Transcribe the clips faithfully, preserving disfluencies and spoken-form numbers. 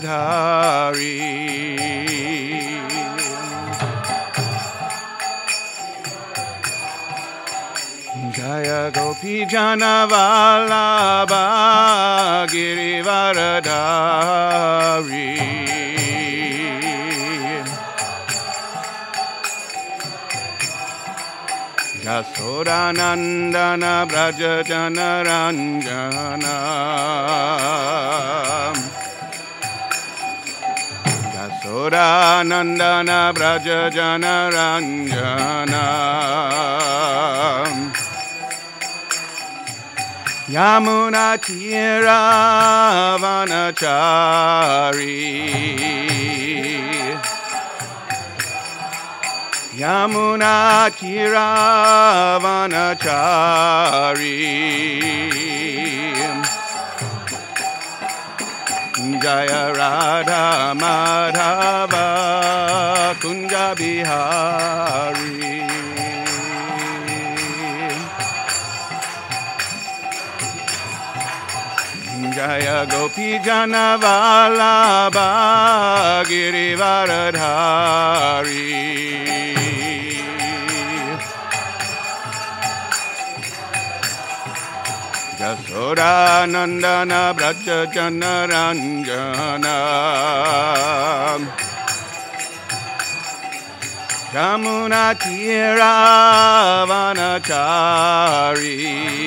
Hari Jaya Gopi Jana Vallabha Girivaradhari Yasodanandana Braja Janaranjana Yasodanandana Braja Janaranjana Yamuna Tira Vanachari Yamuna Tira Vanachari Jaya Radha Madhava Kunja Bihari Jaya Gopi Jana Vallabha Girivaradhari Yasodanandana Braja Janaranjana Yamuna Tira Vanachari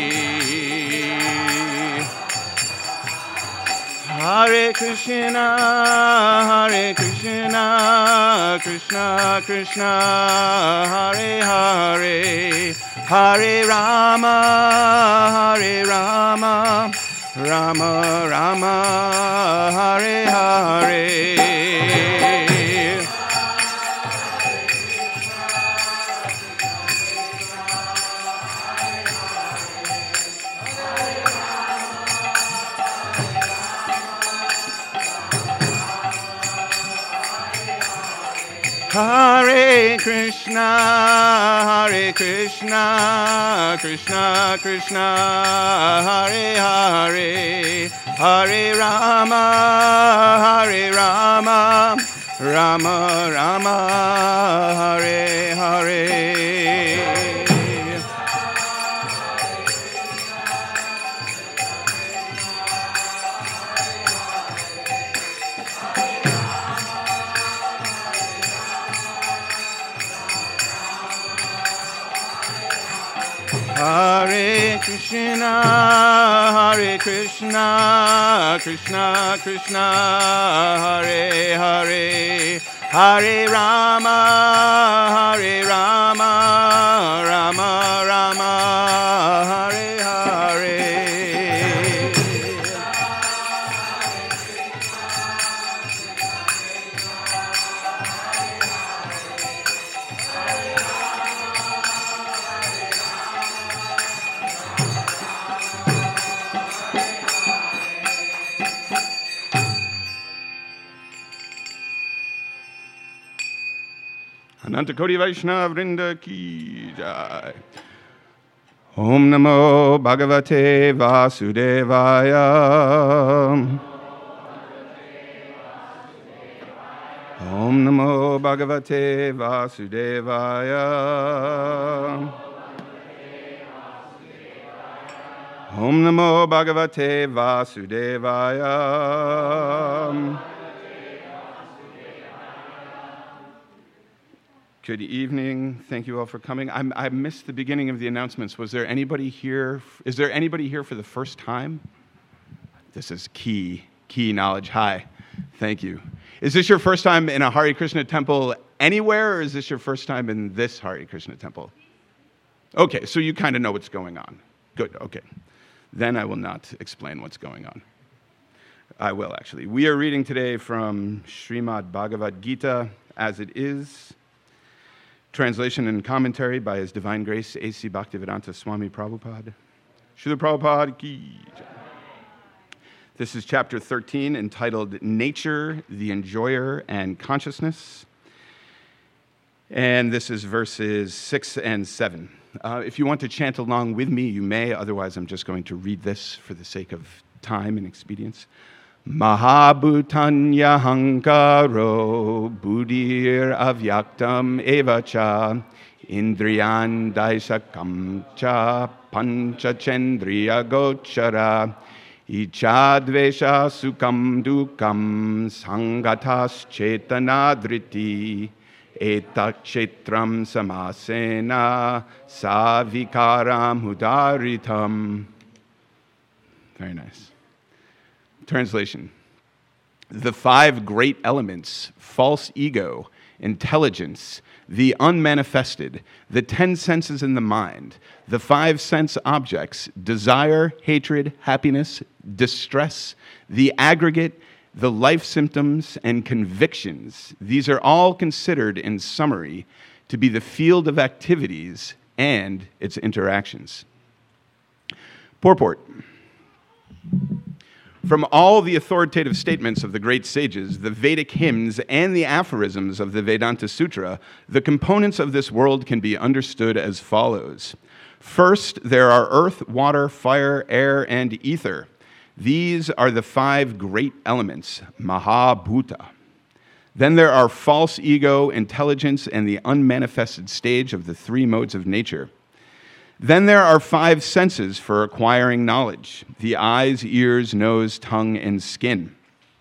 Hare Krishna, Hare Krishna, Krishna Krishna, Hare Hare, Hare Rama, Hare Rama, Rama Rama, Hare Hare. Hare Krishna, Hare Krishna, Krishna Krishna, Hare Hare, Hare Rama, Hare Rama, Rama Rama, Hare Hare. Hare Krishna, Hare Krishna, Krishna Krishna, Hare Hare, Hare Rama, Hare Rama, Rama Rama, Hare Hare. Ananta Koti Vaishnava Vrinda Ki Jai. Om Namo Bhagavate Vasudevaya. Om Namo Bhagavate Vasudevaya. Om Namo Bhagavate Vasudevaya. Good evening. Thank you all for coming. I'm, I missed the beginning of the announcements. Was there anybody here? Is there anybody here for the first time? This is key, key knowledge. Hi. Thank you. Is this your first time in a Hare Krishna temple anywhere, or is this your first time in this Hare Krishna temple? Okay, so you kind of know what's going on. Good, okay. Then I will not explain what's going on. I will, actually. We are reading today from Srimad Bhagavad Gita, as it is. Translation and commentary by His Divine Grace, A C Bhaktivedanta Swami Prabhupada. Srila Prabhupada ki jai. This is chapter thirteen, entitled Nature, the Enjoyer, and Consciousness. And this is verses six and seven. Uh, if you want to chant along with me, you may. Otherwise, I'm just going to read this for the sake of time and expedience. Mahabhutanya hankaro buddhir avyaktam evacha indriyan daisakam cha panchachendriya gochara ichadvesha sukam dukam sangatas chetanadriti etakshetram samasena savikaram hudaritam. Very nice. Translation. The five great elements, false ego, intelligence, the unmanifested, the ten senses in the mind, the five sense objects, desire, hatred, happiness, distress, the aggregate, the life symptoms, and convictions, these are all considered in summary to be the field of activities and its interactions. Purport. From all the authoritative statements of the great sages, the Vedic hymns, and the aphorisms of the Vedanta Sutra, the components of this world can be understood as follows. First, there are earth, water, fire, air, and ether. These are the five great elements, Mahabhuta. Then there are false ego, intelligence, and the unmanifested stage of the three modes of nature. Then there are five senses for acquiring knowledge, the eyes, ears, nose, tongue, and skin.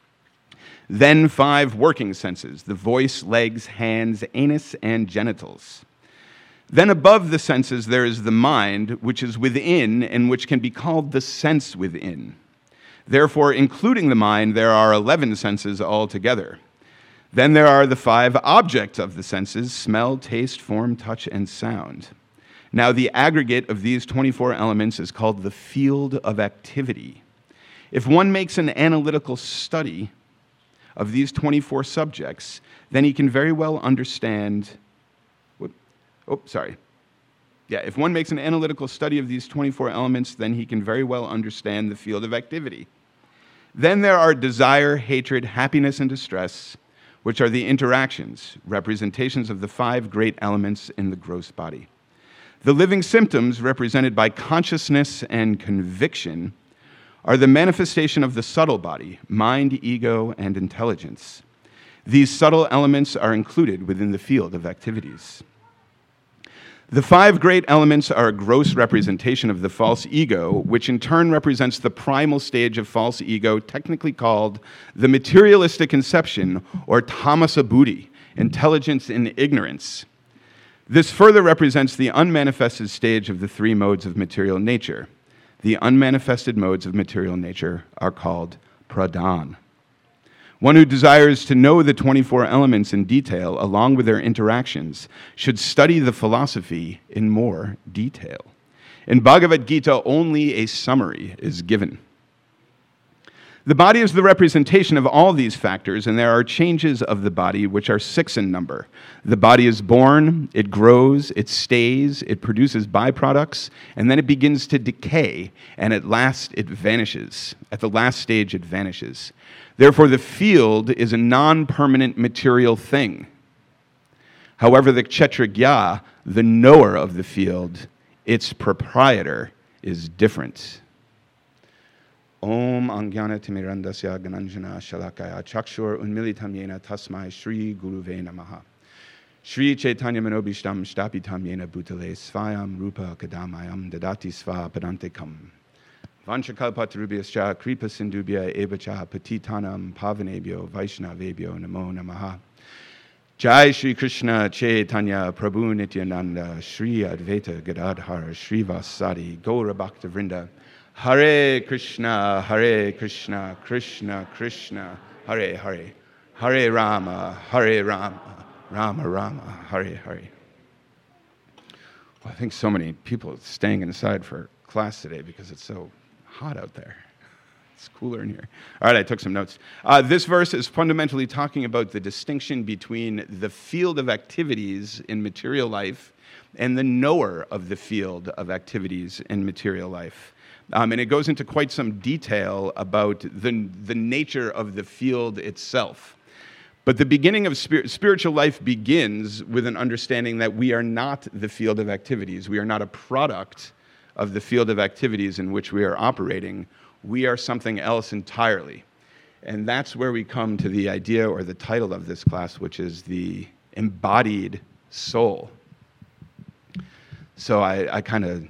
Then five working senses, the voice, legs, hands, anus, and genitals. Then above the senses there is the mind, which is within and which can be called the sense within. Therefore, including the mind, there are eleven senses altogether. Then there are the five objects of the senses, smell, taste, form, touch, and sound. Now, the aggregate of these twenty-four elements is called the field of activity. If one makes an analytical study of these twenty-four subjects, then he can very well understand, whoop, oh, sorry. Yeah, if one makes an analytical study of these twenty-four elements, then he can very well understand the field of activity. Then there are desire, hatred, happiness, and distress, which are the interactions, representations of the five great elements in the gross body. The living symptoms, represented by consciousness and conviction, are the manifestation of the subtle body, mind, ego, and intelligence. These subtle elements are included within the field of activities. The five great elements are a gross representation of the false ego, which in turn represents the primal stage of false ego, technically called the materialistic conception, or tamasa buddhi, intelligence in ignorance. This further represents the unmanifested stage of the three modes of material nature. The unmanifested modes of material nature are called pradhan. One who desires to know the twenty-four elements in detail, along with their interactions, should study the philosophy in more detail. In Bhagavad Gita, only a summary is given. The body is the representation of all these factors, and there are changes of the body which are six in number. The body is born, it grows, it stays, it produces byproducts, and then it begins to decay, and at last it vanishes. At the last stage, it vanishes. Therefore, the field is a non-permanent material thing. However, the Kshetragya, the knower of the field, its proprietor, is different. Om Angyana Timirandasya Gananjana Shalakaya Chakshur Unmilitam Yena Tasmai Shri Guruve Namaha. Shri Chaitanya Manobishtam Shtapitam Yena Bhutale Svayam Rupa Kadamayam Dadati Sva Padantekam. Vanchakalpatarubhyascha Kripa Sindubhya Evacha Patitanam Pavanebhyo Vaishnavebhyo Namo Namaha. Jai Shri Krishna Chaitanya Prabhu Nityananda Shri Advaita Gadadhara Srivasadi Gaura Bhakta Vrinda. Hare Krishna, Hare Krishna, Krishna Krishna, Hare Hare, Hare Rama, Hare Rama, Rama Rama, Hare Hare. Well, I think so many people are staying inside for class today because it's so hot out there. It's cooler in here. All right, I took some notes. Uh, this verse is fundamentally talking about the distinction between the field of activities in material life and the knower of the field of activities in material life. Um, and it goes into quite some detail about the, the nature of the field itself. But the beginning of spir- spiritual life begins with an understanding that we are not the field of activities. We are not a product of the field of activities in which we are operating. We are something else entirely. And that's where we come to the idea or the title of this class, which is the embodied soul. So I, I kind of,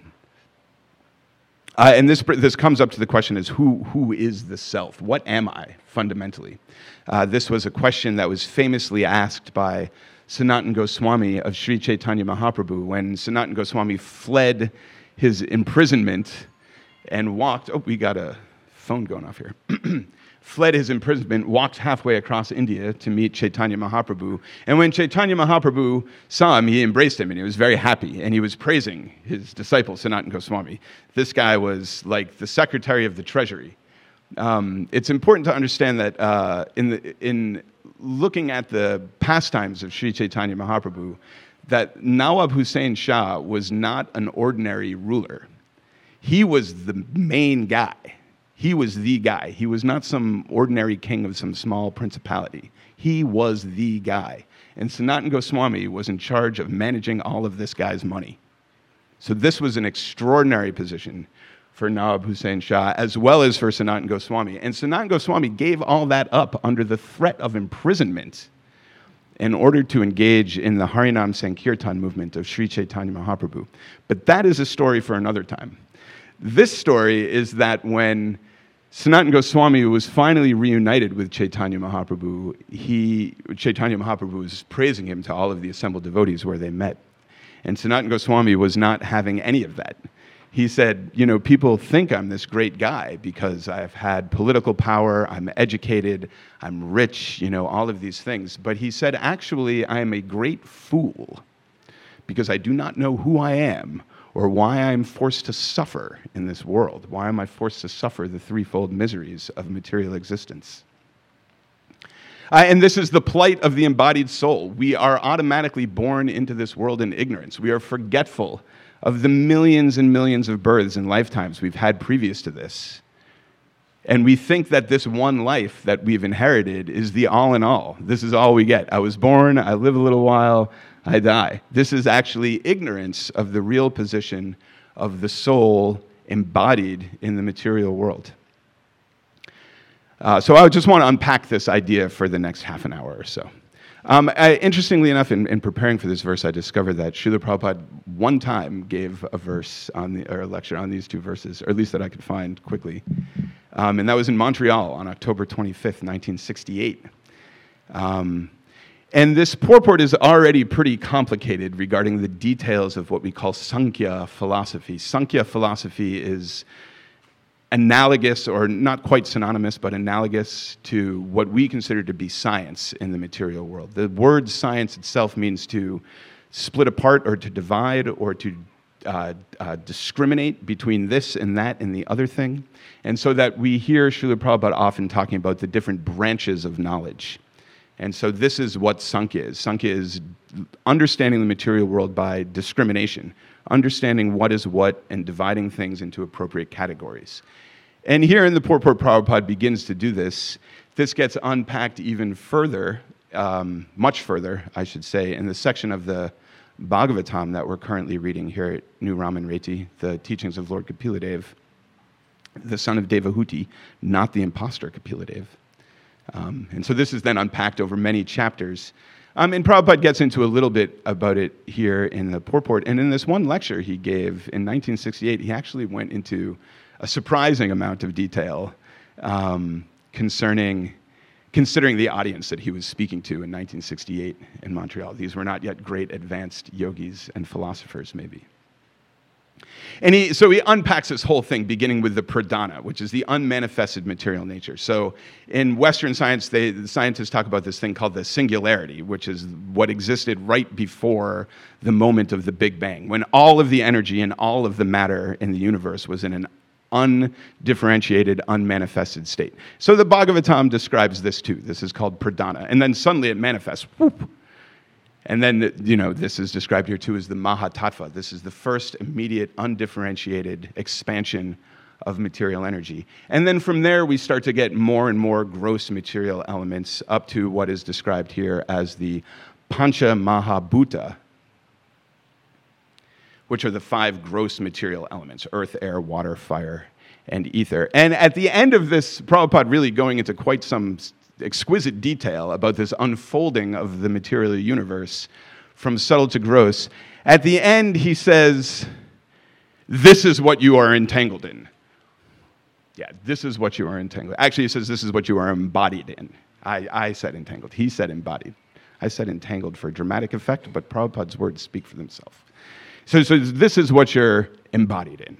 uh, and this this comes up to the question is who who is the self? What am I fundamentally? Uh, this was a question that was famously asked by Sanatana Goswami of Sri Chaitanya Mahaprabhu when Sanatana Goswami fled his imprisonment and walked. Oh, we got a phone going off here. Fled his imprisonment, walked halfway across India to meet Chaitanya Mahaprabhu. And when Chaitanya Mahaprabhu saw him, he embraced him, and he was very happy, and he was praising his disciple, Sanatana Goswami. This guy was like the secretary of the treasury. Um, it's important to understand that uh, in, the, in looking at the pastimes of Sri Chaitanya Mahaprabhu, that Nawab Hussain Shah was not an ordinary ruler. He was the main guy. He was the guy. He was not some ordinary king of some small principality. He was the guy. And Sanatana Goswami was in charge of managing all of this guy's money. So this was an extraordinary position for Nawab Hussain Shah, as well as for Sanatana Goswami. And Sanatana Goswami gave all that up under the threat of imprisonment in order to engage in the Harinam Sankirtan movement of Sri Chaitanya Mahaprabhu. But that is a story for another time. This story is that when Sanatana Goswami was finally reunited with Chaitanya Mahaprabhu, he, Chaitanya Mahaprabhu was praising him to all of the assembled devotees where they met. And Sanatana Goswami was not having any of that. He said, you know, people think I'm this great guy because I've had political power, I'm educated, I'm rich, you know, all of these things. But he said, actually, I am a great fool because I do not know who I am or why I'm forced to suffer in this world. Why am I forced to suffer the threefold miseries of material existence? Uh, and this is the plight of the embodied soul. We are automatically born into this world in ignorance. We are forgetful of the millions and millions of births and lifetimes we've had previous to this. And we think that this one life that we've inherited is the all in all. This is all we get. I was born, I live a little while, I die. This is actually ignorance of the real position of the soul embodied in the material world. Uh, so I just want to unpack this idea for the next half an hour or so. Um, I, interestingly enough, in, in preparing for this verse, I discovered that Srila Prabhupada one time gave a verse on the, or a lecture on these two verses, or at least that I could find quickly. Um, and that was in Montreal on October twenty-fifth, nineteen sixty-eight. Um, and this purport is already pretty complicated regarding the details of what we call Sankhya philosophy. Sankhya philosophy is analogous, or not quite synonymous, but analogous to what we consider to be science in the material world. The word science itself means to split apart or to divide or to uh, uh, discriminate between this and that and the other thing. And so that we hear Srila Prabhupada often talking about the different branches of knowledge. And so this is what Sankhya is. Sankhya is understanding the material world by discrimination, understanding what is what and dividing things into appropriate categories. And here in the purport, Prabhupada begins to do this. This gets unpacked even further, um, much further, I should say, in the section of the Bhagavatam that we're currently reading here at New Raman Reti, the teachings of Lord Kapiladev, the son of Devahuti, not the imposter Kapiladev. Um, and so this is then unpacked over many chapters. Um, and Prabhupada gets into a little bit about it here in the purport. And in this one lecture he gave in nineteen sixty-eight, he actually went into a surprising amount of detail um, concerning, considering the audience that he was speaking to in nineteen sixty-eight in Montreal. These were not yet great advanced yogis and philosophers, maybe. And he, so he unpacks this whole thing, beginning with the pradhana, which is the unmanifested material nature. So in Western science, they, the scientists talk about this thing called the singularity, which is what existed right before the moment of the Big Bang, when all of the energy and all of the matter in the universe was in an undifferentiated, unmanifested state. So the Bhagavatam describes this too. This is called pradhana. And then suddenly it manifests. Whoop. And then, you know, this is described here too as the Mahatattva. This is the first immediate, undifferentiated expansion of material energy. And then from there, we start to get more and more gross material elements up to what is described here as the Pancha Mahabhuta, which are the five gross material elements: earth, air, water, fire, and ether. And at the end of this, Prabhupada really going into quite some exquisite detail about this unfolding of the material universe from subtle to gross. At the end, he says, this is what you are entangled in. Yeah, this is what you are entangled. Actually, he says this is what you are embodied in. I, I said entangled. He said embodied. I said entangled for dramatic effect, but Prabhupada's words speak for themselves. So, so this is what you're embodied in.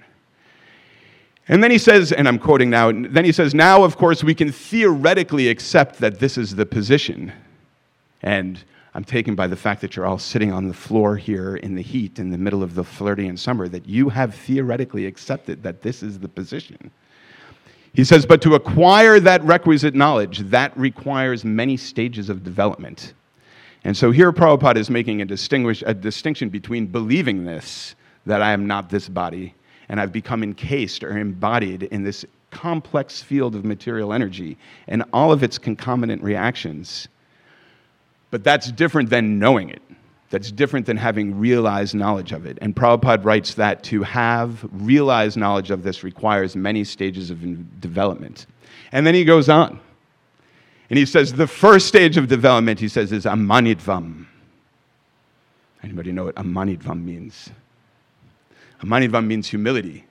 And then he says, and I'm quoting now, then he says, now, of course, we can theoretically accept that this is the position. And I'm taken by the fact that you're all sitting on the floor here in the heat in the middle of the Floridian summer, that you have theoretically accepted that this is the position. He says, but to acquire that requisite knowledge, that requires many stages of development. And so here Prabhupada is making a, distinguish, a distinction between believing this, that I am not this body, and I've become encased or embodied in this complex field of material energy and all of its concomitant reactions. But that's different than knowing it. That's different than having realized knowledge of it. And Prabhupada writes that to have realized knowledge of this requires many stages of development. And then he goes on. And he says the first stage of development, he says, is amanidvam. Anybody know what amanidvam means? Amanidvam means humility.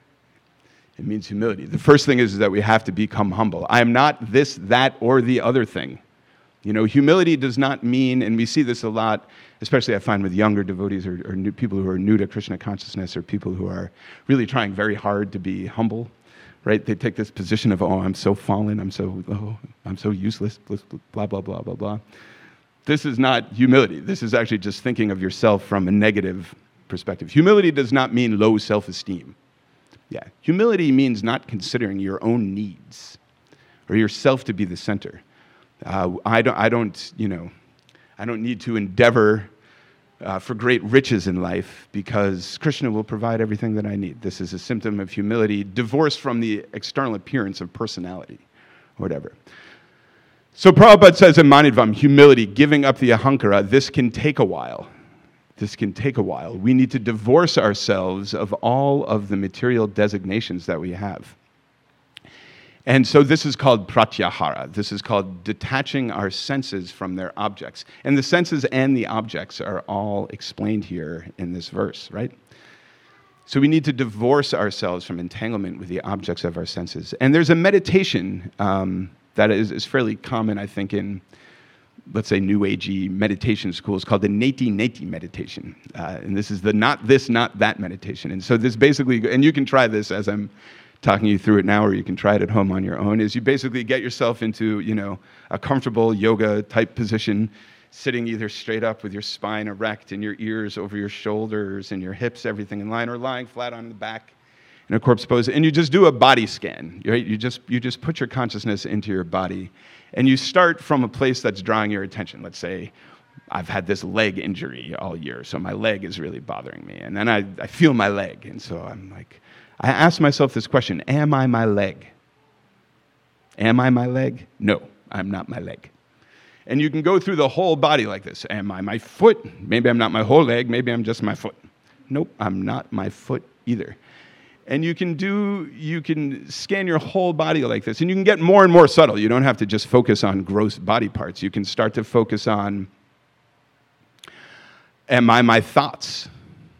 It means humility. The first thing is that we have to become humble. I am not this, that, or the other thing. You know, humility does not mean, and we see this a lot, especially I find with younger devotees or, or new people who are new to Krishna consciousness or people who are really trying very hard to be humble, right? They take this position of, oh, I'm so fallen, I'm so, oh, I'm so useless, blah, blah, blah, blah, blah. This is not humility. This is actually just thinking of yourself from a negative perspective. Humility does not mean low self-esteem. Yeah, humility means not considering your own needs or yourself to be the center. Uh, I don't, I don't, you know, I don't need to endeavor uh, for great riches in life because Krishna will provide everything that I need. This is a symptom of humility, divorced from the external appearance of personality, or whatever. So Prabhupada says in Manidvam, humility, giving up the ahankara, this can take a while. This can take a while. We need to divorce ourselves of all of the material designations that we have. And so this is called pratyahara. This is called detaching our senses from their objects. And the senses and the objects are all explained here in this verse, right? So we need to divorce ourselves from entanglement with the objects of our senses. And there's a meditation um, that is, is fairly common, I think, in, let's say, New Agey meditation schools called the Neti Neti meditation. Uh, and this is the not this, not that meditation. And so this basically, and you can try this as I'm talking you through it now, or you can try it at home on your own, is you basically get yourself into, you know, a comfortable yoga type position, sitting either straight up with your spine erect and your ears over your shoulders and your hips, everything in line, or lying flat on the back in a corpse pose. And you just do a body scan, right? You just, you just put your consciousness into your body, and you start from a place that's drawing your attention. Let's say, I've had this leg injury all year, so my leg is really bothering me. And then I, I feel my leg, and so I'm like, I ask myself this question, am I my leg? Am I my leg? No, I'm not my leg. And you can go through the whole body like this. Am I my foot? Maybe I'm not my whole leg, maybe I'm just my foot. Nope, I'm not my foot either. And you can do, you can scan your whole body like this, and you can get more and more subtle. You don't have to just focus on gross body parts. You can start to focus on, am I my thoughts?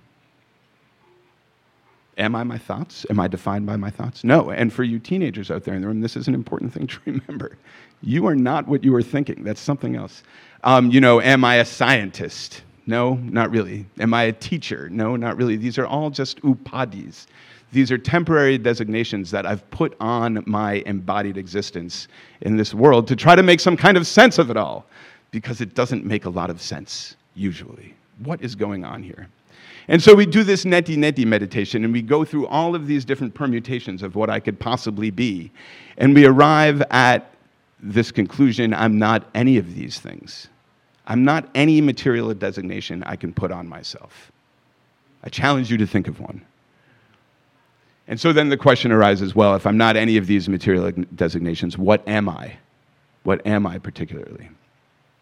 Am I my thoughts? Am I defined by my thoughts? No. And for you teenagers out there in the room, this is an important thing to remember. You are not what you are thinking. That's something else. Um, you know, am I a scientist? No, not really. Am I a teacher? No, not really. These are all just upadhis. These are temporary designations that I've put on my embodied existence in this world to try to make some kind of sense of it all, because it doesn't make a lot of sense, usually. What is going on here? And so we do this neti neti meditation, and we go through all of these different permutations of what I could possibly be. And we arrive at this conclusion, I'm not any of these things. I'm not any material designation I can put on myself. I challenge you to think of one. And so then the question arises, well, if I'm not any of these material designations, what am I? What am I particularly?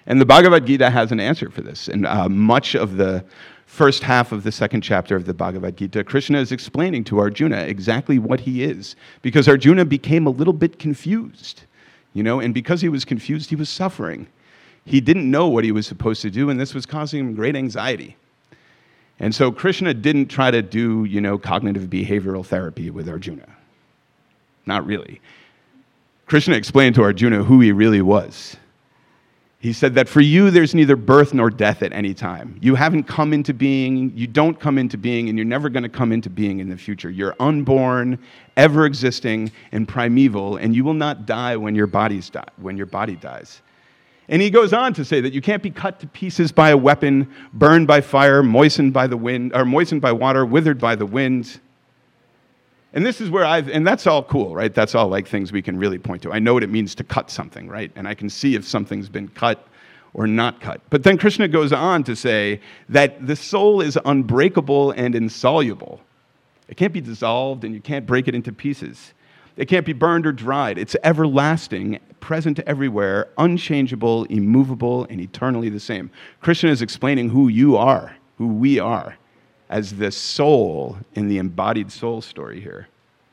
And the Bhagavad Gita has an answer for this. And uh, much of the first half of the second chapter of the Bhagavad Gita, Krishna is explaining to Arjuna exactly what he is, because Arjuna became a little bit confused, you know, and because he was confused, he was suffering. He didn't know what he was supposed to do, and this was causing him great anxiety. And so Krishna didn't try to do, you know, cognitive behavioral therapy with Arjuna. Not really. Krishna explained to Arjuna who he really was. He said that for you, there's neither birth nor death at any time. You haven't come into being, you don't come into being, and you're never going to come into being in the future. You're unborn, ever existing, and primeval, and you will not die when your body's die, when your body dies. And he goes on to say that you can't be cut to pieces by a weapon, burned by fire, moistened by the wind, or moistened by water, withered by the wind. And this is where I've, and that's all cool, right? That's all like things we can really point to. I know what it means to cut something, right? And I can see if something's been cut or not cut. But then Krishna goes on to say that the soul is unbreakable and insoluble. It can't be dissolved, and you can't break it into pieces. It can't be burned or dried. It's everlasting, present everywhere, unchangeable, immovable, and eternally the same. Krishna is explaining who you are, who we are, as the soul in the embodied soul story here.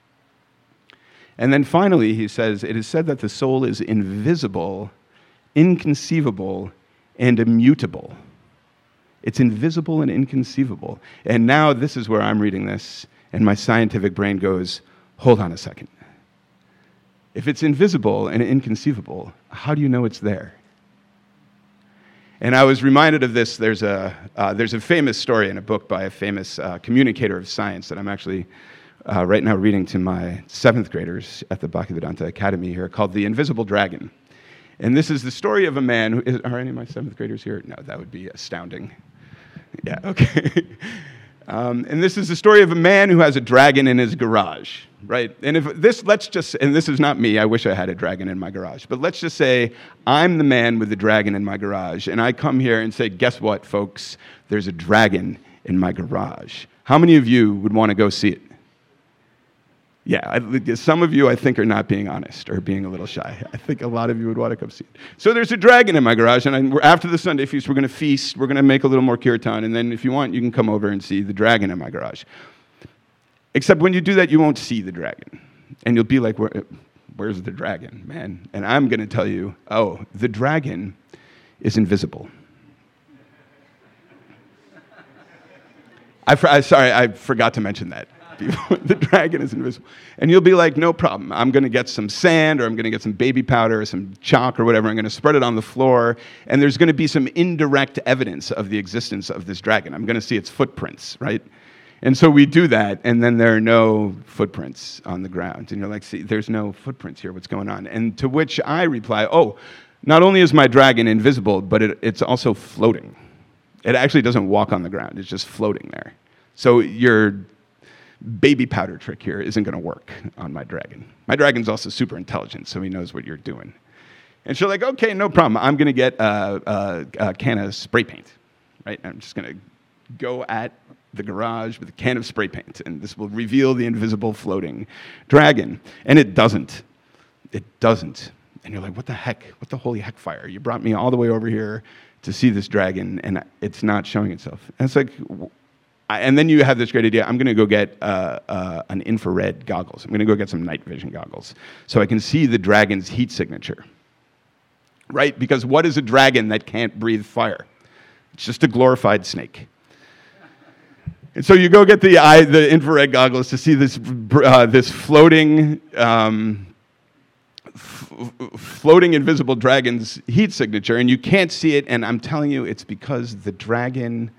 And then finally, he says, it is said that the soul is invisible, inconceivable, and immutable. It's invisible and inconceivable. And now this is where I'm reading this, and my scientific brain goes, hold on a second. If it's invisible and inconceivable, how do you know it's there? And I was reminded of this. There's a, uh, there's a famous story in a book by a famous uh, communicator of science that I'm actually uh, right now reading to my seventh graders at the Bhaktivedanta Academy here, called The Invisible Dragon. And this is the story of a man who, is, are any of my seventh graders here? No, that would be astounding. Yeah, okay. Um, and this is the story of a man who has a dragon in his garage, right? And if this, let's just, and this is not me, I wish I had a dragon in my garage, but let's just say I'm the man with the dragon in my garage, and I come here and say, guess what, folks? There's a dragon in my garage. How many of you would want to go see it? Yeah, I, some of you, I think, are not being honest or being a little shy. I think a lot of you would want to come see it. So there's a dragon in my garage, and I, we're, after the Sunday feast, we're going to feast. We're going to make a little more kirtan, and then if you want, you can come over and see the dragon in my garage. Except when you do that, you won't see the dragon. And you'll be like, Where, where's the dragon, man? And I'm going to tell you, oh, the dragon is invisible. I, I Sorry, I forgot to mention that. The dragon is invisible. And you'll be like, no problem. I'm going to get some sand, or I'm going to get some baby powder or some chalk or whatever. I'm going to spread it on the floor. And there's going to be some indirect evidence of the existence of this dragon. I'm going to see its footprints, right? And so we do that, and then there are no footprints on the ground. And you're like, see, there's no footprints here. What's going on? And to which I reply, oh, not only is my dragon invisible, but it, it's also floating. It actually doesn't walk on the ground. It's just floating there. So your baby powder trick here isn't going to work on my dragon. My dragon's also super intelligent, so he knows what you're doing. And she's like, okay, no problem. I'm going to get a, a, a can of spray paint, right? I'm just going to go at the garage with a can of spray paint, and this will reveal the invisible floating dragon. And it doesn't. It doesn't. And you're like, what the heck? What the holy heck fire? You brought me all the way over here to see this dragon, and it's not showing itself. And it's like, and then you have this great idea. I'm going to go get uh, uh, an infrared goggles. I'm going to go get some night vision goggles so I can see the dragon's heat signature, right? Because what is a dragon that can't breathe fire? It's just a glorified snake. And so you go get the eye, the infrared goggles to see this uh, this floating, um, f- floating invisible dragon's heat signature, and you can't see it. And I'm telling you, it's because the dragon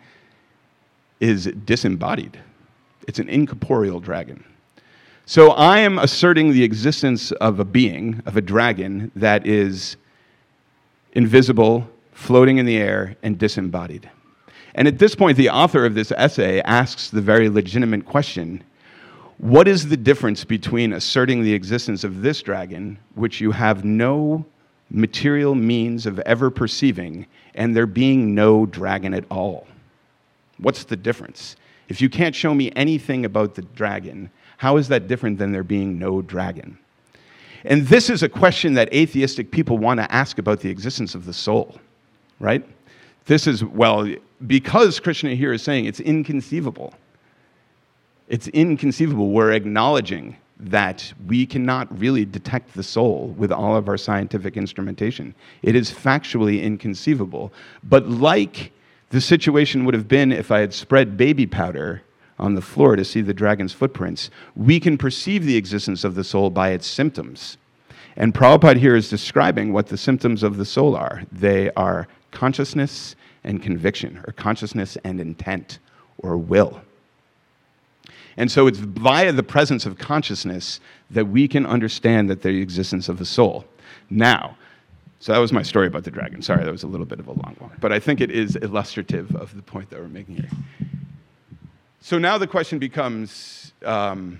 is disembodied. It's an incorporeal dragon. So I am asserting the existence of a being, of a dragon, that is invisible, floating in the air, and disembodied. And at this point, the author of this essay asks the very legitimate question, what is the difference between asserting the existence of this dragon, which you have no material means of ever perceiving, and there being no dragon at all? What's the difference? If you can't show me anything about the dragon, how is that different than there being no dragon? And this is a question that atheistic people want to ask about the existence of the soul. right? This is, well, because Krishna here is saying it's inconceivable. It's inconceivable. We're acknowledging that we cannot really detect the soul with all of our scientific instrumentation. It is factually inconceivable. But like the situation would have been if I had spread baby powder on the floor to see the dragon's footprints, we can perceive the existence of the soul by its symptoms. And Prabhupada here is describing what the symptoms of the soul are. They are consciousness and conviction, or consciousness and intent, or will. And so it's via the presence of consciousness that we can understand that the existence of the soul. Now, so that was my story about the dragon. Sorry, that was a little bit of a long one. But I think it is illustrative of the point that we're making here. So now the question becomes, um,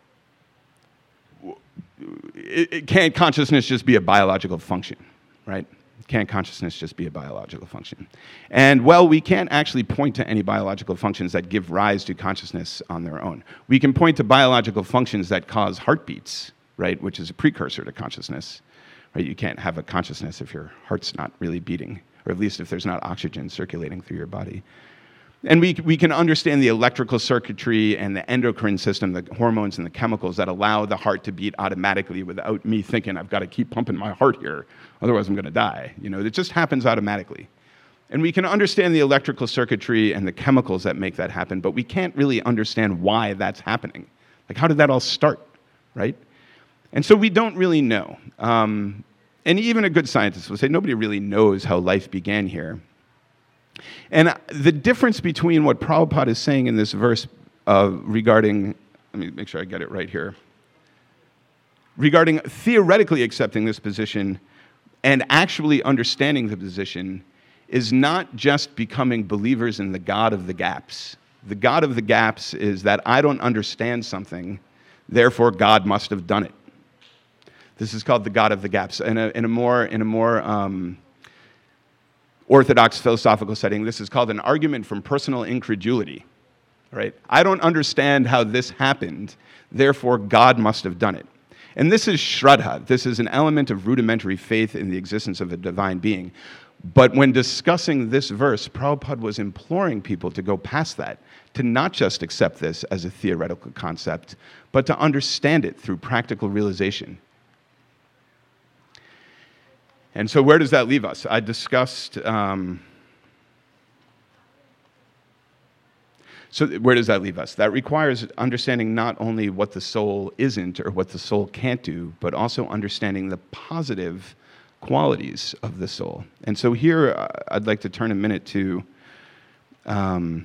it, it, can consciousness just be a biological function, right? Can consciousness just be a biological function? And, well, we can't actually point to any biological functions that give rise to consciousness on their own. We can point to biological functions that cause heartbeats, right, which is a precursor to consciousness. Right? You can't have a consciousness if your heart's not really beating, or at least if there's not oxygen circulating through your body. And we, we can understand the electrical circuitry and the endocrine system, the hormones and the chemicals that allow the heart to beat automatically without me thinking, I've got to keep pumping my heart here, otherwise I'm going to die. You know, it just happens automatically. And we can understand the electrical circuitry and the chemicals that make that happen, but we can't really understand why that's happening. Like, how did that all start, right? And so we don't really know. Um, and even a good scientist will say nobody really knows how life began here. And the difference between what Prabhupada is saying in this verse uh, regarding, let me make sure I get it right here, regarding theoretically accepting this position and actually understanding the position is not just becoming believers in the God of the gaps. The God of the gaps is that I don't understand something, therefore God must have done it. This is called the God of the gaps. In a, in a more, in a more um, orthodox philosophical setting, this is called an argument from personal incredulity. Right? I don't understand how this happened, therefore God must have done it. And this is Shraddha. This is an element of rudimentary faith in the existence of a divine being. But when discussing this verse, Prabhupada was imploring people to go past that, to not just accept this as a theoretical concept, but to understand it through practical realization. And so where does that leave us? I discussed... Um, so where does that leave us? That requires understanding not only what the soul isn't or what the soul can't do, but also understanding the positive qualities of the soul. And so here uh, I'd like to turn a minute to um,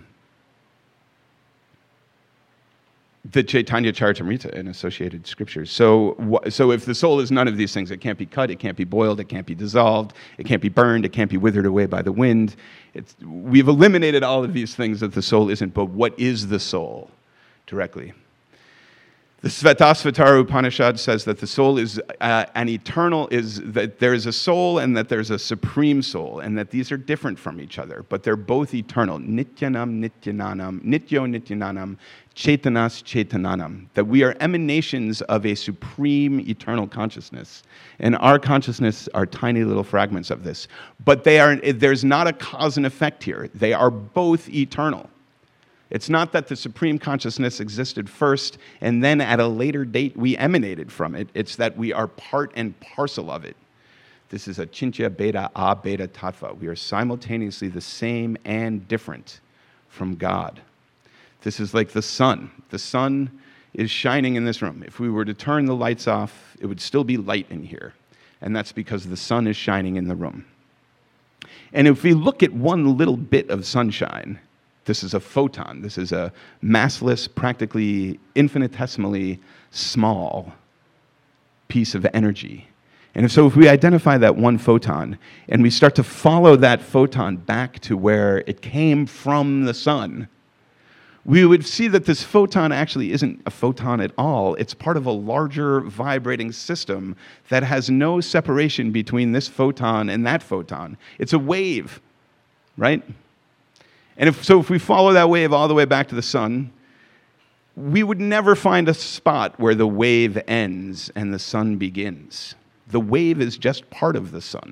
the Chaitanya Charitamrita and associated scriptures. So, wh- so if the soul is none of these things, it can't be cut, it can't be boiled, it can't be dissolved, it can't be burned, it can't be withered away by the wind. It's, we've eliminated all of these things that the soul isn't, but what is the soul directly? The Svetasvatara Upanishad says that the soul is uh, an eternal, is that there is a soul and that there's a supreme soul, and that these are different from each other, but they're both eternal. Nityanam Nityananam, Nityo Nityananam, Chaitanas Chaitananam. That we are emanations of a supreme eternal consciousness. And our consciousness are tiny little fragments of this. But they are, there's not a cause and effect here. They are both eternal. It's not that the supreme consciousness existed first and then at a later date we emanated from it. It's that we are part and parcel of it. This is a Chintya Beta A Beta Tattva. We are simultaneously the same and different from God. This is like the sun. The sun is shining in this room. If we were to turn the lights off, it would still be light in here. And that's because the sun is shining in the room. And if we look at one little bit of sunshine, this is a photon. This is a massless, practically infinitesimally small piece of energy. And if, so if we identify that one photon and we start to follow that photon back to where it came from the sun, we would see that this photon actually isn't a photon at all. It's part of a larger vibrating system that has no separation between this photon and that photon. It's a wave, right? And if, so if we follow that wave all the way back to the sun, we would never find a spot where the wave ends and the sun begins. The wave is just part of the sun.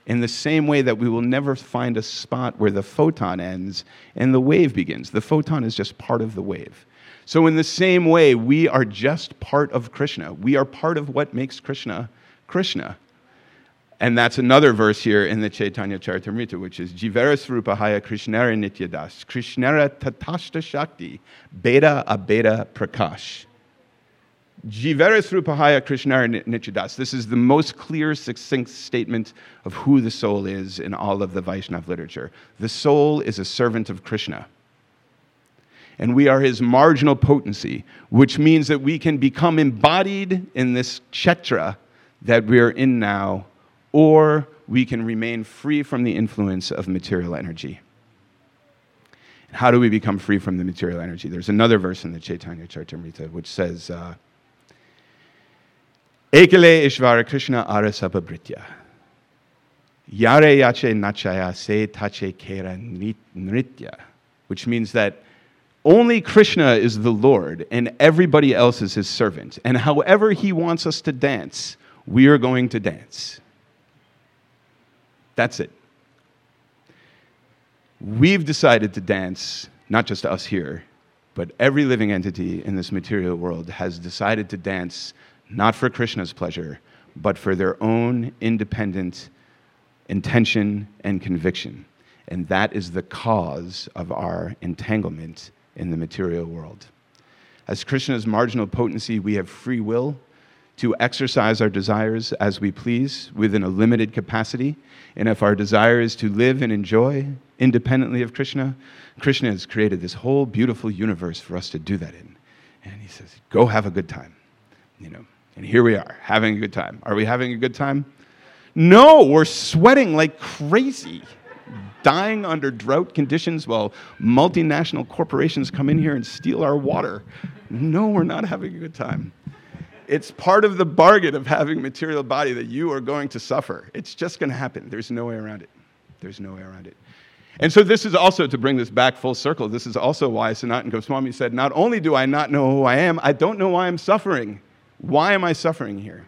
In the same way that we will never find a spot where the photon ends and the wave begins. The photon is just part of the wave. So in the same way, we are just part of Krishna. We are part of what makes Krishna, Krishna. And that's another verse here in the Chaitanya Charitamrita, which is Jivara Srupahaya Krishnara Nityadas, Krishnara Tatashta Shakti, Beta Abeta Prakash. Jivara Srupahaya Krishnara Nityadas. This is the most clear, succinct statement of who the soul is in all of the Vaishnava literature. The soul is a servant of Krishna. And we are his marginal potency, which means that we can become embodied in this kshetra that we're in now, or we can remain free from the influence of material energy. How do we become free from the material energy? There's another verse in the Chaitanya Charitamrita which says, uh, Ekale Ishvara Krishna Arasapa Britya. Yare Yache Nachaya Se Tache Kera Nritya. Which means that only Krishna is the Lord and everybody else is his servant. And however he wants us to dance, we are going to dance. That's it. We've decided to dance, not just us here, but every living entity in this material world has decided to dance not for Krishna's pleasure, but for their own independent intention and conviction. And that is the cause of our entanglement in the material world. As Krishna's marginal potency, we have free will to exercise our desires as we please within a limited capacity. And if our desire is to live and enjoy independently of Krishna, Krishna has created this whole beautiful universe for us to do that in. And he says, go have a good time. You know, and here we are, having a good time. Are we having a good time? No, we're sweating like crazy, dying under drought conditions while multinational corporations come in here and steal our water. No, we're not having a good time. It's part of the bargain of having a material body that you are going to suffer. It's just going to happen. There's no way around it. There's no way around it. And so this is also, to bring this back full circle, this is also why Sanatana Goswami said, not only do I not know who I am, I don't know why I'm suffering. Why am I suffering here?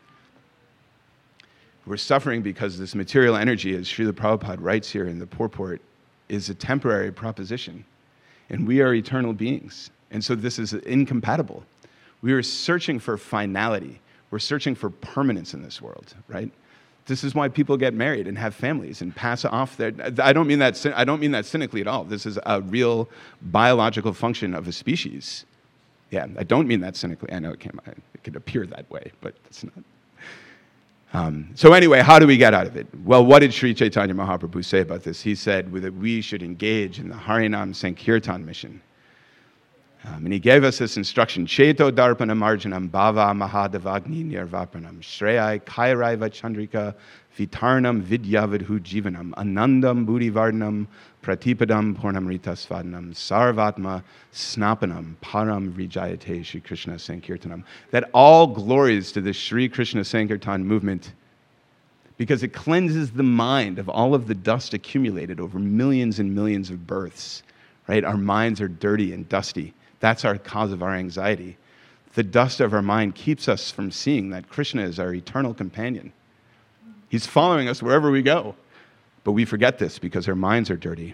We're suffering because this material energy, as Srila Prabhupada writes here in the purport, is a temporary proposition. And we are eternal beings. And so this is incompatible. We are searching for finality. We're searching for permanence in this world, right? This is why people get married and have families and pass off their... I don't mean that, I don't mean that cynically at all. This is a real biological function of a species. Yeah, I don't mean that cynically. I know it can, it can appear that way, but it's not. Um, so anyway, how do we get out of it? Well, what did Sri Chaitanya Mahaprabhu say about this? He said that we should engage in the Harinam Sankirtan mission. Um, and he gave us this instruction, Cheto Darpanam Arjanam Bhava Mahadavagni Nirvapanam Shreyai Kairaiva Chandrika Vitarnam Vidyavadhu Jivanam Anandam Buddhivardhanam Pratipadam Purnamrita Svadhanam Sarvatma Snapanam Param Vijayate Shri Krishna Sankirtanam. That all glories to the Shri Krishna Sankirtan movement because it cleanses the mind of all of the dust accumulated over millions and millions of births. Right? Our minds are dirty and dusty. That's our cause of our anxiety. The dust of our mind keeps us from seeing that Krishna is our eternal companion. He's following us wherever we go. But we forget this because our minds are dirty.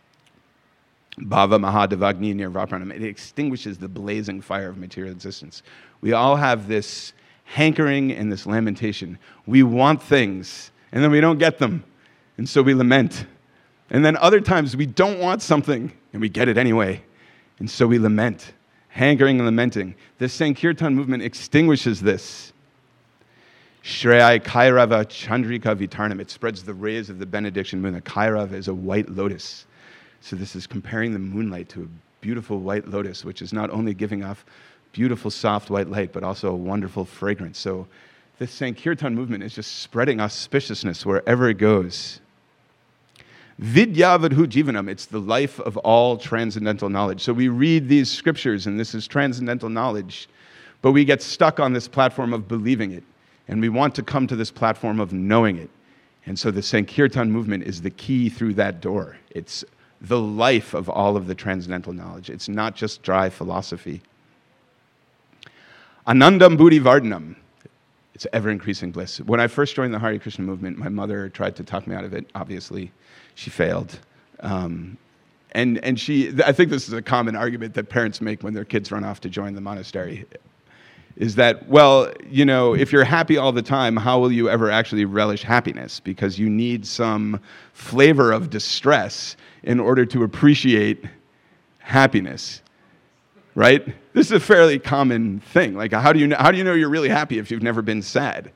Bhava Mahadavagni Nirvapanam. It extinguishes the blazing fire of material existence. We all have this hankering and this lamentation. We want things, and then we don't get them. And so we lament. And then other times we don't want something, and we get it anyway. And so we lament, hankering and lamenting. The Sankirtan movement extinguishes this. Shreyai Kairava Chandrika Vitarnam. It spreads the rays of the benediction moon. The Kairava is a white lotus. So this is comparing the moonlight to a beautiful white lotus, which is not only giving off beautiful soft white light, but also a wonderful fragrance. So this Sankirtan movement is just spreading auspiciousness wherever it goes. Vidyavadhu Jivanam, it's the life of all transcendental knowledge. So we read these scriptures, and this is transcendental knowledge, but we get stuck on this platform of believing it, and we want to come to this platform of knowing it. And so the Sankirtan movement is the key through that door. It's the life of all of the transcendental knowledge. It's not just dry philosophy. Anandam Buddhivardhanam. It's ever-increasing bliss. When I first joined the Hare Krishna movement, my mother tried to talk me out of it. Obviously, she failed. Um, and and she, I think this is a common argument that parents make when their kids run off to join the monastery, is that, well, you know, if you're happy all the time, how will you ever actually relish happiness? Because you need some flavor of distress in order to appreciate happiness, right? This is a fairly common thing. Like, how do you know, how do you know you're really happy if you've never been sad?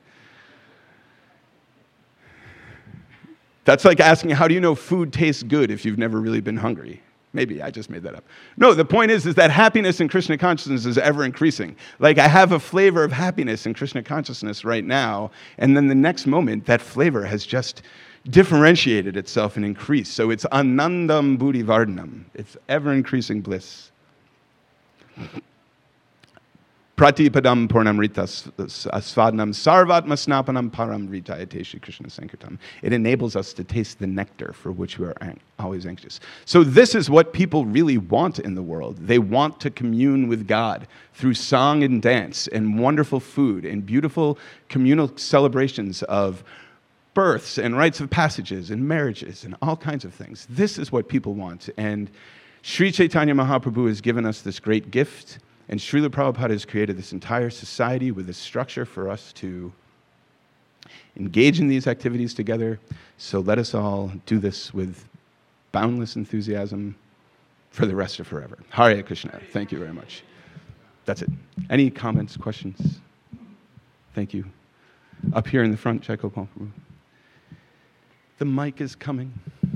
That's like asking, how do you know food tastes good if you've never really been hungry? Maybe, I just made that up. No, the point is, is that happiness in Krishna consciousness is ever increasing. Like, I have a flavor of happiness in Krishna consciousness right now, and then the next moment, that flavor has just differentiated itself and increased. So it's anandam buddhi vardhanam. It's ever increasing bliss. Pratipadam purnamrita asvadnam sarvatma snapanam paramrita etesha Krishna sankirtam. It enables us to taste the nectar for which we are ang- always anxious. So this is what people really want in the world. They want to commune with God through song and dance and wonderful food and beautiful communal celebrations of births and rites of passages and marriages and all kinds of things. This is what people want. And Sri Chaitanya Mahaprabhu has given us this great gift. And Srila Prabhupada has created this entire society with a structure for us to engage in these activities together. So let us all do this with boundless enthusiasm for the rest of forever. Hare Krishna. Thank you very much. That's it. Any comments, questions? Thank you. Up here in the front, Chaiko Prabhu. The mic is coming.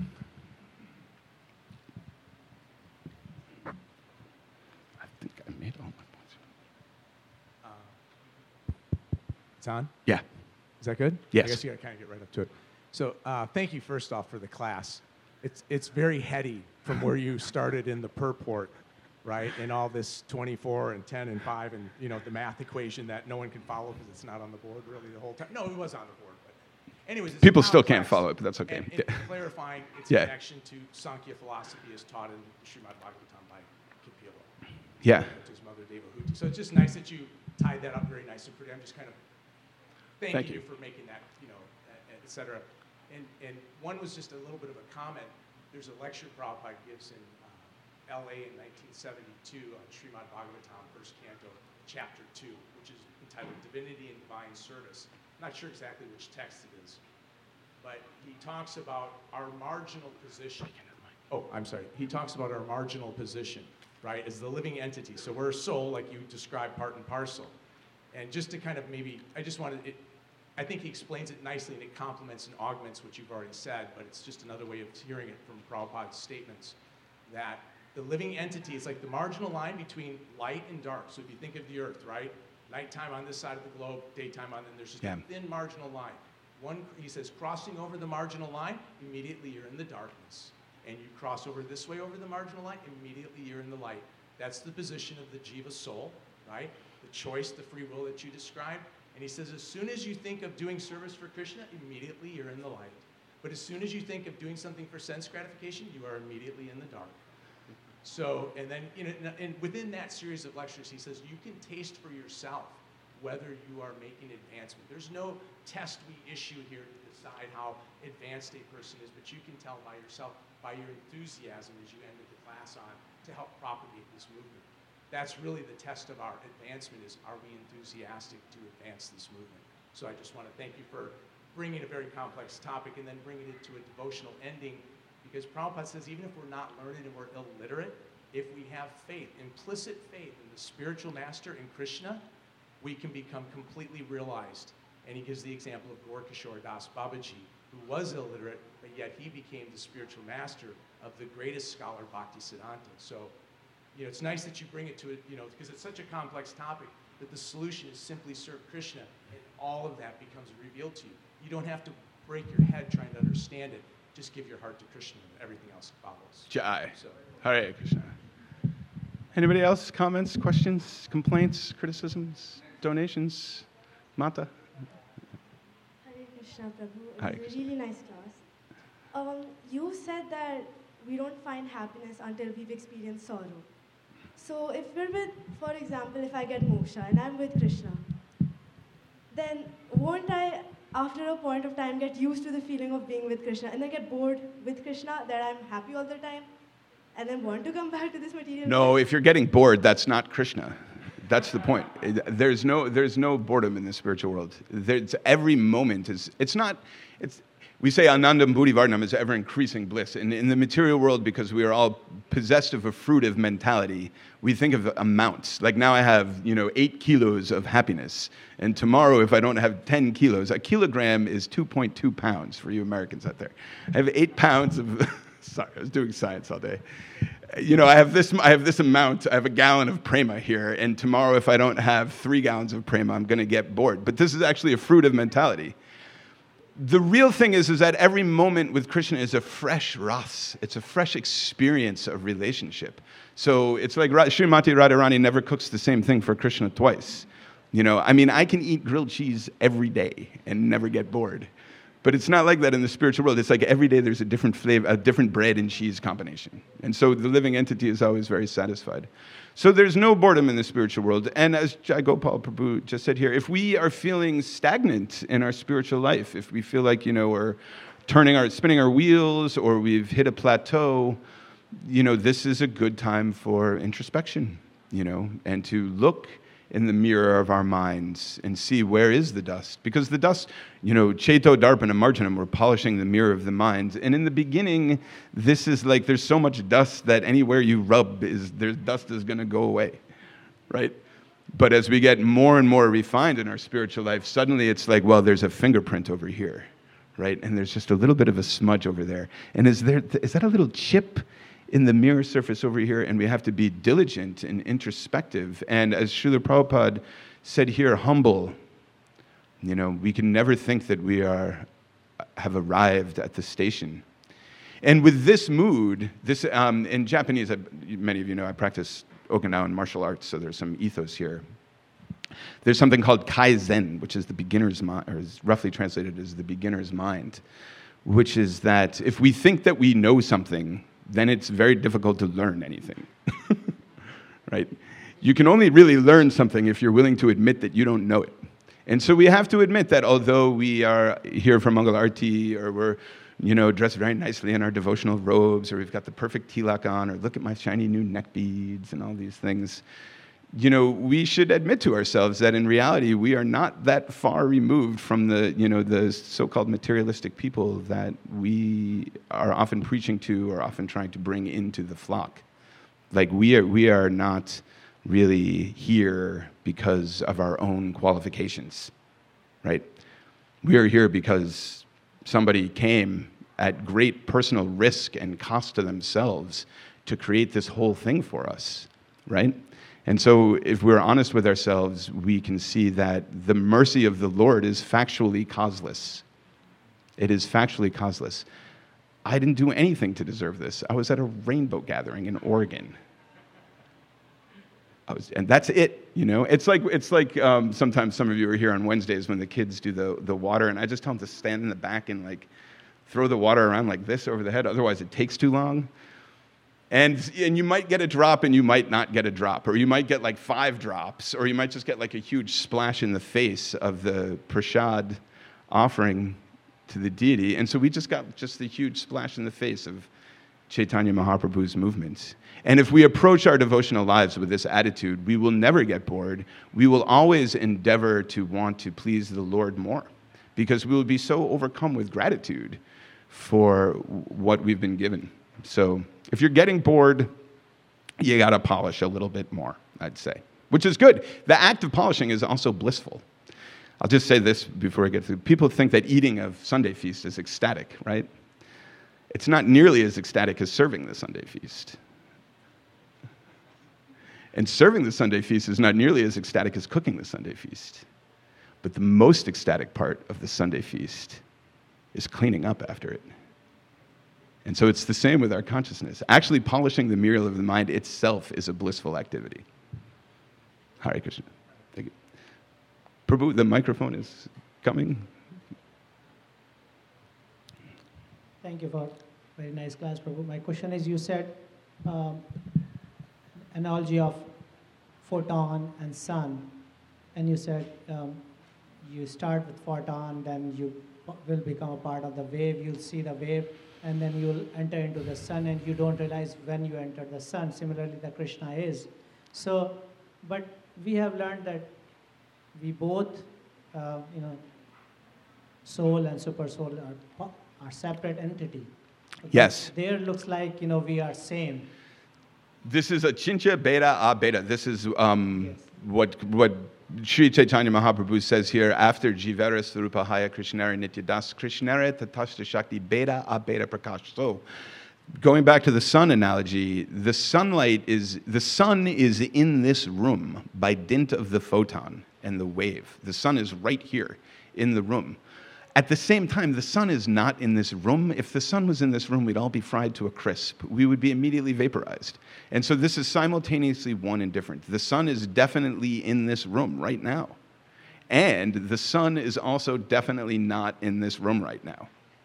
It's on? Yeah. Is that good? Yes. I guess you got to kind of get right up to it. So uh, thank you, first off, for the class. It's, it's very heady from where you started in the purport, right? And all this twenty-four and ten and five and, you know, the math equation that no one can follow because it's not on the board really the whole time. No, it was on the board. But anyways, it's people still complex. can't follow it, but that's okay. And, and yeah. clarifying its Yeah. connection to Sankhya philosophy as taught in Srimad Bhagavatam by Kapila. Yeah. To his mother, Devahuti. So it's just nice that you tied that up very nice and pretty. I'm just kind of thanking Thank you. you for making that, you know, et cetera. And, and one was just a little bit of a comment. There's a lecture Prabhupada gives in uh, L A in nineteen seventy-two on Srimad Bhagavatam, first canto, chapter two, which is entitled Divinity and Divine Service. I'm not sure exactly which text it is, but he talks about our marginal position. Oh, I'm sorry. He talks about our marginal position, right, as the living entity. So we're a soul, like you described, part and parcel. And just to kind of maybe, I just wanted, it, I think he explains it nicely and it complements and augments what you've already said, but it's just another way of hearing it from Prabhupada's statements, that the living entity is like the marginal line between light and dark. So if you think of the earth, right? Nighttime on this side of the globe, daytime on, then there's just yeah. a thin marginal line. One, he says, crossing over the marginal line, immediately you're in the darkness. And you cross over this way over the marginal line, immediately you're in the light. That's the position of the jiva soul, right? The choice, the free will that you described. And he says, as soon as you think of doing service for Krishna, immediately you're in the light. But as soon as you think of doing something for sense gratification, you are immediately in the dark. So, and then, you know, and within that series of lectures, he says, you can taste for yourself whether you are making advancement. There's no test we issue here to decide how advanced a person is, but you can tell by yourself, by your enthusiasm as you ended the class on, to help propagate this movement. That's really the test of our advancement is, are we enthusiastic to advance this movement? So I just want to thank you for bringing a very complex topic and then bringing it to a devotional ending, because Prabhupada says even if we're not learned and we're illiterate, if we have faith, implicit faith in the spiritual master in Krishna, we can become completely realized. And he gives the example of Gaurkishore Das Babaji, who was illiterate, but yet he became the spiritual master of the greatest scholar, Bhaktisiddhanta. So, you know, it's nice that you bring it to it, you know, because it's such a complex topic that the solution is simply serve Krishna, and all of that becomes revealed to you. You don't have to break your head trying to understand it. Just give your heart to Krishna, and everything else follows. Jai. So, Hare Krishna. Anybody else? Comments, questions, complaints, criticisms, donations? Mata? Hare Krishna, Prabhu. Hare It was Krishna. a really nice class. Um, you said that we don't find happiness until we've experienced sorrow. So if we're with, for example, if I get moksha and I'm with Krishna, then won't I, after a point of time, get used to the feeling of being with Krishna and then get bored with Krishna, that I'm happy all the time, and then want to come back to this material? No, if you're getting bored, that's not Krishna. That's the point. There's no, there's no boredom in the spiritual world. There's, every moment is, it's not, it's, we say Anandam Buddhivardhanam is ever increasing bliss. And in the material world, because we are all possessed of a fruitive mentality, we think of amounts. Like now I have, you know, eight kilos of happiness. And tomorrow, if I don't have ten kilos, a kilogram is two point two pounds for you Americans out there. I have eight pounds of, sorry, I was doing science all day. You know, I have this, I have this amount, I have a gallon of prema here, and tomorrow if I don't have three gallons of prema, I'm going to get bored. But this is actually a fruitive mentality. The real thing is, is that every moment with Krishna is a fresh ras. It's a fresh experience of relationship. So it's like Srimati Radharani never cooks the same thing for Krishna twice. You know, I mean, I can eat grilled cheese every day and never get bored. But it's not like that in the spiritual world. It's like every day there's a different flavor, a different bread and cheese combination. And so the living entity is always very satisfied. So there's no boredom in the spiritual world. And as Jai Gopal Prabhu just said here, if we are feeling stagnant in our spiritual life, if we feel like, you know, we're turning our, spinning our wheels, or we've hit a plateau, you know, this is a good time for introspection, you know, and to look in the mirror of our minds and see where is the dust. Because the dust, you know, Cheto, Darpan, and Marjanam were polishing the mirror of the mind. And in the beginning, this is like there's so much dust that anywhere you rub, is there's dust is going to go away, right? But as we get more and more refined in our spiritual life, suddenly it's like, well, there's a fingerprint over here, right? And there's just a little bit of a smudge over there. And is there is that a little chip in the mirror surface over here? And we have to be diligent and introspective. And as Srila Prabhupada said here, humble. You know, we can never think that we are have arrived at the station. And with this mood, this um, in Japanese, I, many of you know, I practice Okinawan martial arts, so there's some ethos here. There's something called Kaizen, which is the beginner's mind, or is roughly translated as the beginner's mind, which is that if we think that we know something, then it's very difficult to learn anything, right? You can only really learn something if you're willing to admit that you don't know it. And so we have to admit that although we are here for Mangal Arti, or we're, you know, dressed very nicely in our devotional robes, or we've got the perfect tilak on, or look at my shiny new neck beads and all these things, you know, we should admit to ourselves that in reality we are not that far removed from the, you know, the so-called materialistic people that we are often preaching to or often trying to bring into the flock. Like we are, we are not really here because of our own qualifications, right? We are here because somebody came at great personal risk and cost to themselves to create this whole thing for us, right? And so if we're honest with ourselves, we can see that the mercy of the Lord is factually causeless. It is factually causeless. I didn't do anything to deserve this. I was at a rainbow gathering in Oregon. I was, and that's it, you know? It's like, it's like um, sometimes some of you are here on Wednesdays when the kids do the, the water, and I just tell them to stand in the back and like throw the water around like this over the head, otherwise it takes too long. And, and you might get a drop and you might not get a drop, or you might get like five drops, or you might just get like a huge splash in the face of the prasad offering to the deity. And so we just got just the huge splash in the face of Chaitanya Mahaprabhu's movement. And if we approach our devotional lives with this attitude, we will never get bored. We will always endeavor to want to please the Lord more, because we will be so overcome with gratitude for what we've been given. So if you're getting bored, you got to polish a little bit more, I'd say, which is good. The act of polishing is also blissful. I'll just say this before I get through. People think that eating a Sunday feast is ecstatic, right? It's not nearly as ecstatic as serving the Sunday feast. And serving the Sunday feast is not nearly as ecstatic as cooking the Sunday feast. But the most ecstatic part of the Sunday feast is cleaning up after it. And so it's the same with our consciousness. Actually, polishing the mirror of the mind itself is a blissful activity. Hare Krishna. Thank you. Prabhu, the microphone is coming. Thank you for very nice class, Prabhu. My question is, you said um, analogy of photon and sun, and you said um, you start with photon, then you p- will become a part of the wave, you'll see the wave, and then you'll enter into the sun, and you don't realize when you enter the sun. Similarly, the Krishna is. So, but we have learned that we both, uh, you know, soul and super soul are, po- are separate entity. But Yes. there looks like, you know, we are same. This is a Chincha Beta A Beta. This is um, Yes. what what Sri Chaitanya Mahaprabhu says here after Jivera Surupahaya Krishnara Nityadas Krishnara Tatashta Shakti Beta A Beta Prakash. So, going back to the sun analogy, the sunlight is the sun is in this room by dint of the photon and the wave. The sun is right here in the room. At the same time, the sun is not in this room. If the sun was in this room, we'd all be fried to a crisp. We would be immediately vaporized. And so this is simultaneously one and different. The sun is definitely in this room right now. And the sun is also definitely not in this room right now.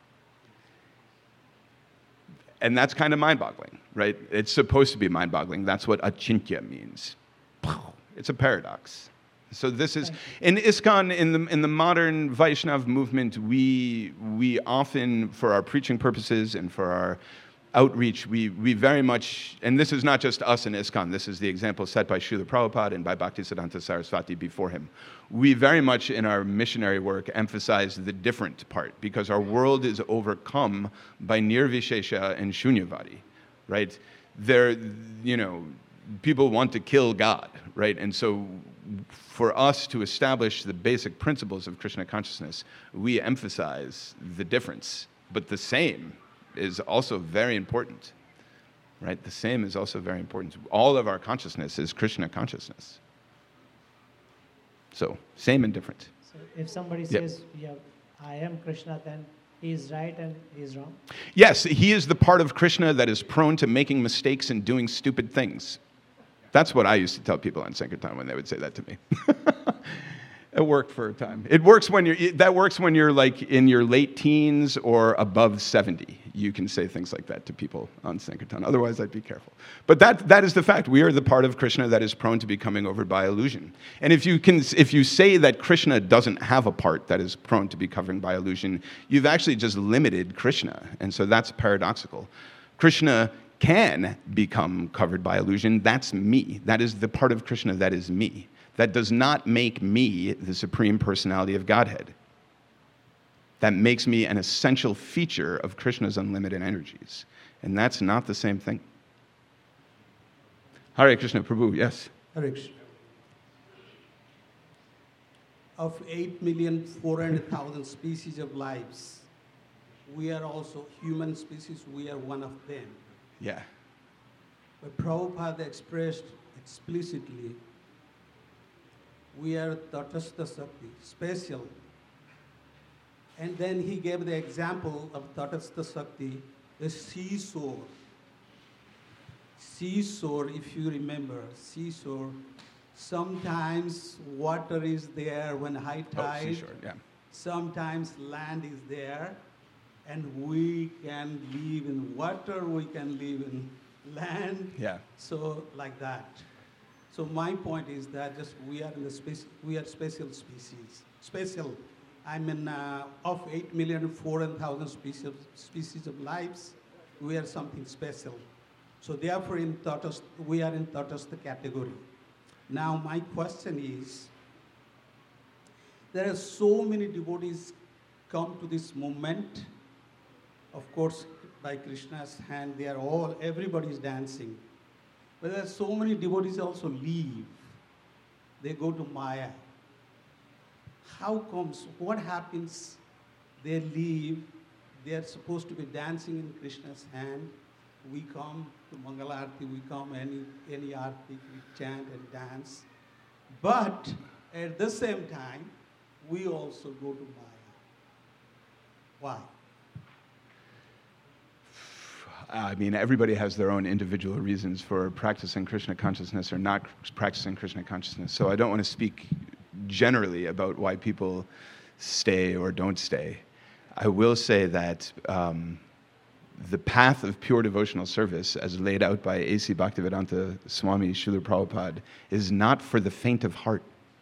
And that's kind of mind-boggling, right? It's supposed to be mind-boggling. That's what achintya means. It's a paradox. So this is in ISKCON, in the in the modern Vaishnav movement, we we often, for our preaching purposes and for our outreach, we we very much, and this is not just us in ISKCON. This is the example set by Srila Prabhupada and by Bhaktisiddhanta Saraswati before him. We very much in our missionary work emphasize the different part because our world is overcome by nirvishesha and shunyavadi, right? There, you know, people want to kill God, right? And so for us to establish the basic principles of Krishna consciousness, we emphasize the difference, but the same is also very important, right? The same is also very important. All of our consciousness is Krishna consciousness. So, same and different. So if somebody Yep. says, yeah, I am Krishna, then he is right and he is wrong. Yes, he is the part of Krishna that is prone to making mistakes and doing stupid things. That's what I used to tell people on Sankirtan when they would say that to me. It worked for a time. It works when you're, that works when you're like in your late teens or above seventy. You can say things like that to people on Sankirtan. Otherwise, I'd be careful. But that, that is the fact. We are the part of Krishna that is prone to becoming over by illusion. And if you can, if you say that Krishna doesn't have a part that is prone to be covered by illusion, you've actually just limited Krishna. And so that's paradoxical. Krishna can become covered by illusion. That's me. That is the part of Krishna that is me. That does not make me the Supreme Personality of Godhead. That makes me an essential feature of Krishna's unlimited energies. And that's not the same thing. Hare Krishna, Prabhu, yes. Hare Krishna. Of eight million four hundred thousand species of lives, we are also human species, we are one of them. Yeah. But Prabhupada expressed explicitly, we are Tatastha Sakti, special. And then he gave the example of Tatastha Sakti, the seesaw. Seesaw, if you remember, seesaw, sometimes water is there when high Oh, tide, seashore, yeah. sometimes land is there, and we can live in water, we can live in land, Yeah. so like that. So my point is that just we are in the space, we are special species. Special, I mean, uh, of eight million four hundred thousand species, species of lives, we are something special. So therefore, in Tatastha, we are in Tatastha category. Now my question is, there are so many devotees come to this moment. Of course, by Krishna's hand, they are all, everybody is dancing. But there are so many devotees also leave. They go to Maya. How comes, what happens? They leave, they are supposed to be dancing in Krishna's hand. We come to Mangala Arati, we come any, any Arati, we chant and dance. But at the same time, we also go to Maya. Why? I mean, everybody has their own individual reasons for practicing Krishna consciousness or not practicing Krishna consciousness. So I don't want to speak generally about why people stay or don't stay. I will say that um, the path of pure devotional service, as laid out by A C Bhaktivedanta Swami Srila Prabhupada, is not for the faint of heart.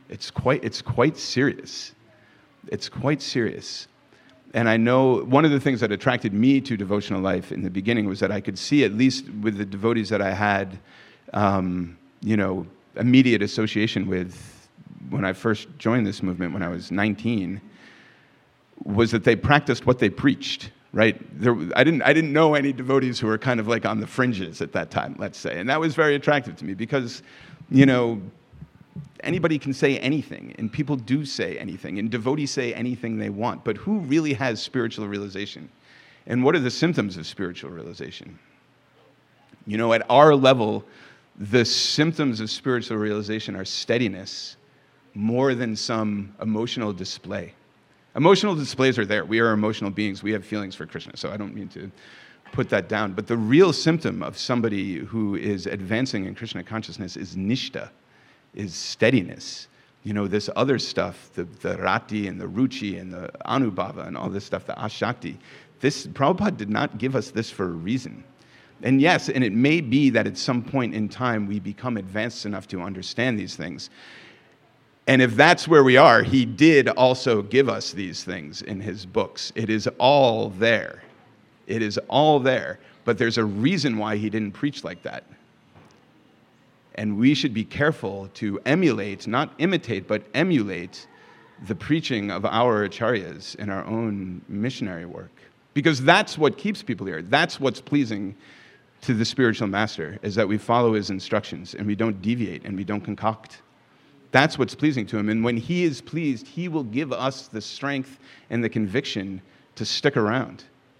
It's quite, it's quite serious. It's quite serious. And I know one of the things that attracted me to devotional life in the beginning was that I could see, at least with the devotees that I had, um, you know, immediate association with when I first joined this movement when I was nineteen, was that they practiced what they preached, right? There, I didn't, I didn't know any devotees who were kind of like on the fringes at that time, let's say. And that was very attractive to me because, you know, anybody can say anything, and people do say anything, and devotees say anything they want. But who really has spiritual realization? And what are the symptoms of spiritual realization? You know, at our level, the symptoms of spiritual realization are steadiness more than some emotional display. Emotional displays are there. We are emotional beings. We have feelings for Krishna, so I don't mean to put that down. But the real symptom of somebody who is advancing in Krishna consciousness is nishta, is steadiness. You know, this other stuff, the, the rati and the ruchi and the anubhava and all this stuff, the ashakti, this, Prabhupada did not give us this for a reason. And yes, and it may be that at some point in time we become advanced enough to understand these things. And if that's where we are, he did also give us these things in his books. It is all there. It is all there. But there's a reason why he didn't preach like that. And we should be careful to emulate, not imitate, but emulate the preaching of our acharyas in our own missionary work. Because that's what keeps people here. That's what's pleasing to the spiritual master, is that we follow his instructions and we don't deviate and we don't concoct. That's what's pleasing to him. And when he is pleased, he will give us the strength and the conviction to stick around.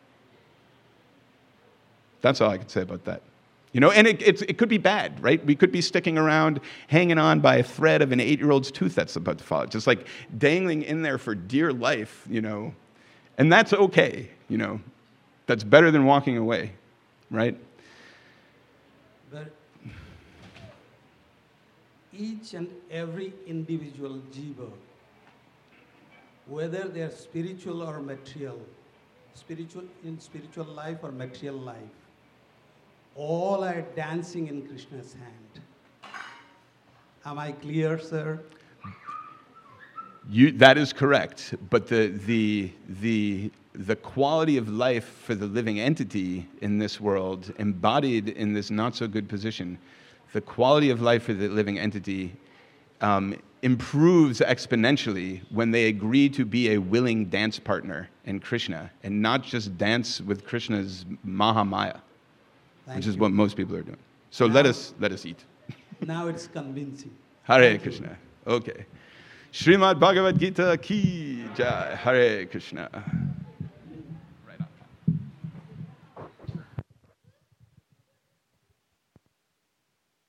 That's all I can say about that. You know, and it, it's, it could be bad, right? We could be sticking around, hanging on by a thread of an eight-year-old's tooth that's about to fall, just like dangling in there for dear life, you know. And that's okay, you know. That's better than walking away, right? But each and every individual jiva, whether they are spiritual or material, spiritual in spiritual life or material life, all are dancing in Krishna's hand. Am I clear, sir? You, that is correct. But the, the, the, the quality of life for the living entity in this world, embodied in this not-so-good position, the quality of life for the living entity um, improves exponentially when they agree to be a willing dance partner in Krishna and not just dance with Krishna's Mahamaya. Thank Which is you. what most people are doing. So Now- let us let us eat. Now it's convincing. Hare Thank you. Krishna. Okay. Srimad Bhagavad Gita ki jai. Hare Krishna.